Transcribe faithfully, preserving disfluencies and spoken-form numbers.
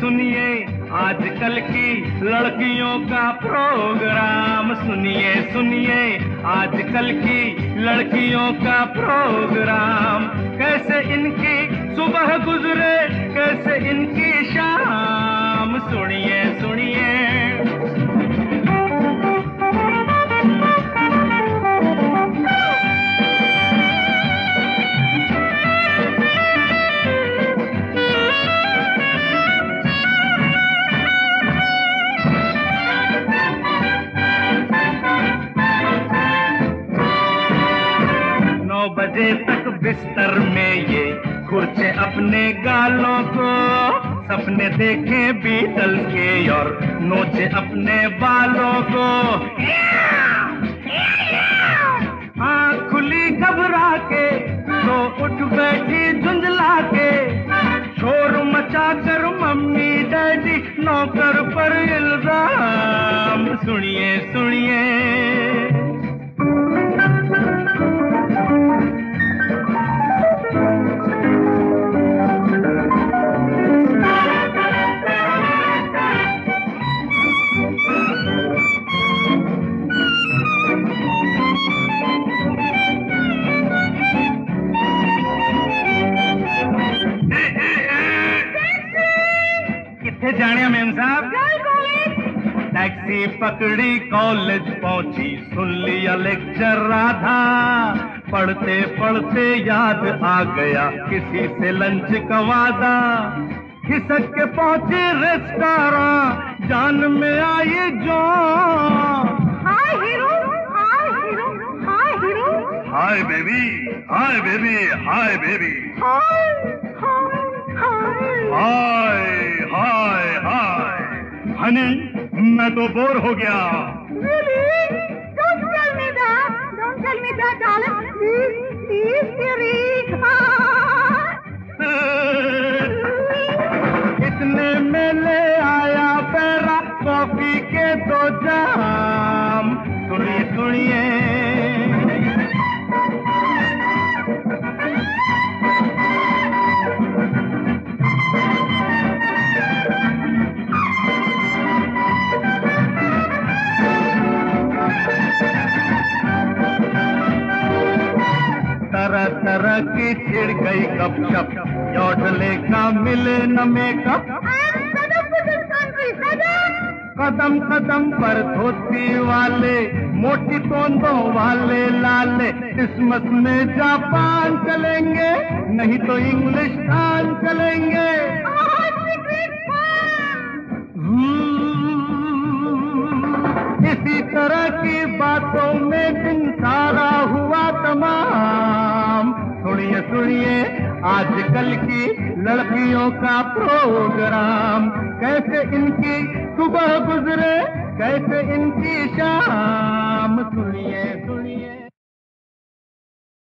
सुनिए आजकल की लड़कियों का प्रोग्राम। सुनिए सुनिए आजकल की लड़कियों का प्रोग्राम। कैसे इनकी सुबह गुजरे, कैसे इनकी शाम। सुनिए सुनिए बजे तक बिस्तर में ये खुरचे अपने गालों को। सपने देखे बीटल्स के और नोचे अपने बालों को। आँख खुली घबरा के तो उठ बैठी झुंझला के। शोर मचा कर मम्मी डैडी नौकर पर इल्जाम। सुनिए सुनिए जानिया मेम साहब। टैक्सी पकड़ी कॉलेज पहुंची, सुन लिया लेक्चर राधा। पढ़ते पढ़ते याद आ गया किसी से लंच का वादा। खिसक के पहुंची रेस्टोरेंट, जान में आई जो। Hi hero, hi hero, hi hero, hi baby, hi baby, hi baby, hi hi hi hi hi hi. Honey, मैं तो बोर हो गया। Really? Don't tell me that. Don't tell me that, darling. Please, please, dearie. इतने में ले आया para coffee के दो जाम। सुनिए सुनिए तरह तरह की छिड़ गई गपशप। यौडले का मिले न मेकअप। कदम कदम पर धोती वाले, मोटी तोंदों वाले लाले। क्रिसमस में जापान चलेंगे, नहीं तो इंग्लिश टान चलेंगे। इसी तरह की बातों में दिन सारा हुआ तमाम। सुनिए सुनिए आजकल की लड़कियों का प्रोग्राम। कैसे इनकी सुबह गुजरे, कैसे इनकी शाम। सुनिए सुनिए